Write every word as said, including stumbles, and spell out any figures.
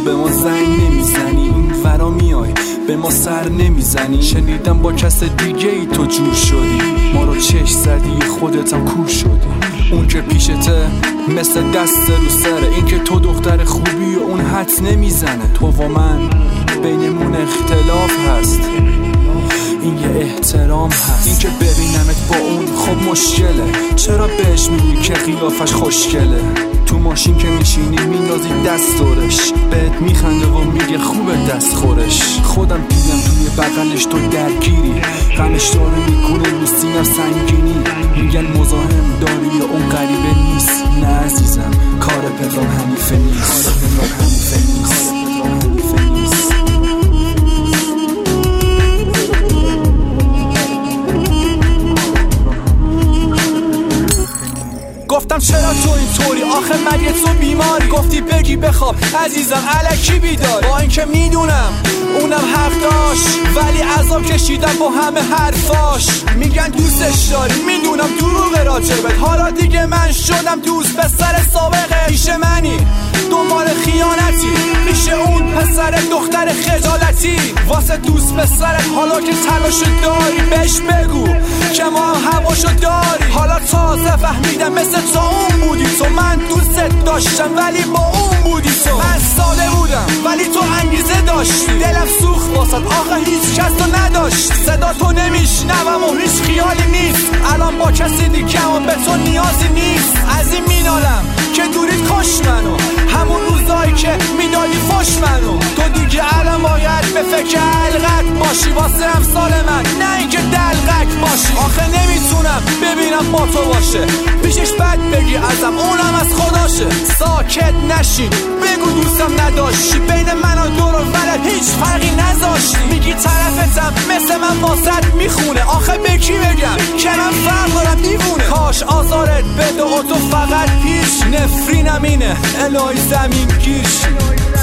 به ما زنگ نمیزنی، این ورا میای به ما سر نمیزنی. شنیدم با کس دیگه ای تو جور شدی، ما رو چش زدی خودتم کور شدی. اون که پیشته مثل دست رو سره، این که تو دختر خوبی و اون حد نمیزنه. تو و من بینمون اختلاف هست، این یه احترام هست. این که ببینمت با اون خب مشکله، چرا بهش میگی که قیافش خوشگله؟ تو ماشین که میشینی میندازی دست دورش، بهت میخنده و میگه خوبه دست خورش. خودم دیدم توی بغلش تو درگیری، غمش داره میکنه رو سینم سنگینی. میگن مزاحم داری یا اون غریبه نیست. نه عزیزم کار پدرام حنیفه نیست، کار پدرام حنیفه نیست. گفتم چرا تو اینطوری، آخه مگه تو بیماری؟ گفتی بگی بخواب عزیزم الکی بیداری. با اینکه میدونم اونم حق داشت، ولی عذاب کشیدم با همه حرفاش. میگن دوستش داری، میدونم دروغ راجبت. حالا دیگه من شدم دوست پسر سابقه. پیش منی دنبال خیانتی، پیش اون پسر دختر خجالتی. واسه دوست پسرت حالا که تلاشو داری بهش بگو که ما هم هواشو داری. حالا تازه فهمیدم مثل تو اون بودی تو، من دوست داشتم ولی با اون بودی تو. من ساده بودم ولی تو انگیزه داشتی، دلم سوخت واسد آخه هیچ کس تو نداشت. صدا تو نمیشنوم و هیچ خیالی نیست، الان با کسی دیگه و به تو نیازی نیست. از این مینالم که دوریت کش منو، همون روزایی که میدادی فش منو. تو دیگه الان باید به فکر حلقت باشی واسه امثال من، نه اینکه دلقک باشی. آخه نمیتونم ببینم با تو باشه، پیشش بد بگی ازم اونم از خداشه. ساکت نشین بگو دوستم نداشتی، بین من و دور و ولد هیچ فرقی نذاشتی. میگی طرفتم مثل من واسط میخونه، آخه به کی بگم که من فرق دارم دیوونه. کاش آزارت بده و تو فقط پیش، نفرینم اینه الهی زمین گیرشی.